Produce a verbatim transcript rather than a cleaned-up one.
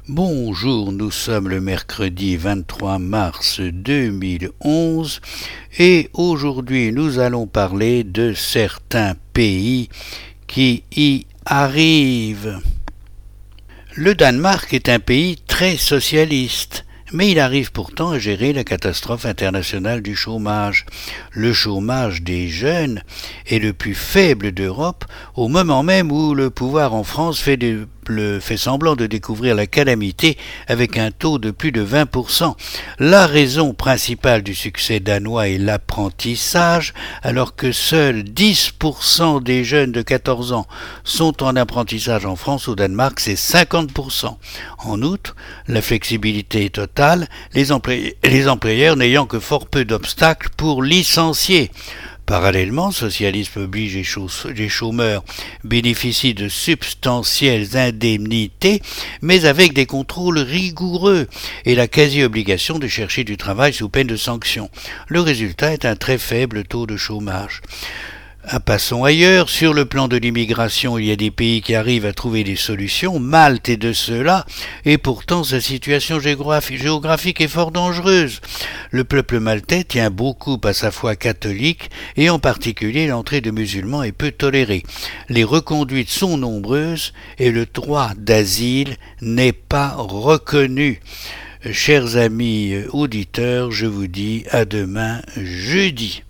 Bonjour, nous sommes le mercredi vingt-trois mars deux mille onze et aujourd'hui nous allons parler de certains pays qui y arrivent. Le Danemark est un pays très socialiste, mais il arrive pourtant à gérer la catastrophe internationale du chômage. Le chômage des jeunes est le plus faible d'Europe au moment même où le pouvoir en France fait des Le fait semblant de découvrir la calamité avec un taux de plus de vingt pour cent. La raison principale du succès danois est l'apprentissage, alors que seuls dix pour cent des jeunes de quatorze ans sont en apprentissage en France. Au Danemark, c'est cinquante pour cent. En outre, la flexibilité est totale, les, employ- les employeurs n'ayant que fort peu d'obstacles pour licencier. Parallèlement, socialisme oblige les chômeurs bénéficient de substantielles indemnités, mais avec des contrôles rigoureux et la quasi-obligation de chercher du travail sous peine de sanctions. Le résultat est un très faible taux de chômage. Ah, passons ailleurs. Sur le plan de l'immigration, il y a des pays qui arrivent à trouver des solutions. Malte est de ceux-là, et pourtant sa situation géographique est fort dangereuse. Le peuple maltais tient beaucoup à sa foi catholique, et en particulier l'entrée de musulmans est peu tolérée. Les reconduites sont nombreuses, et le droit d'asile n'est pas reconnu. Chers amis auditeurs, je vous dis à demain jeudi.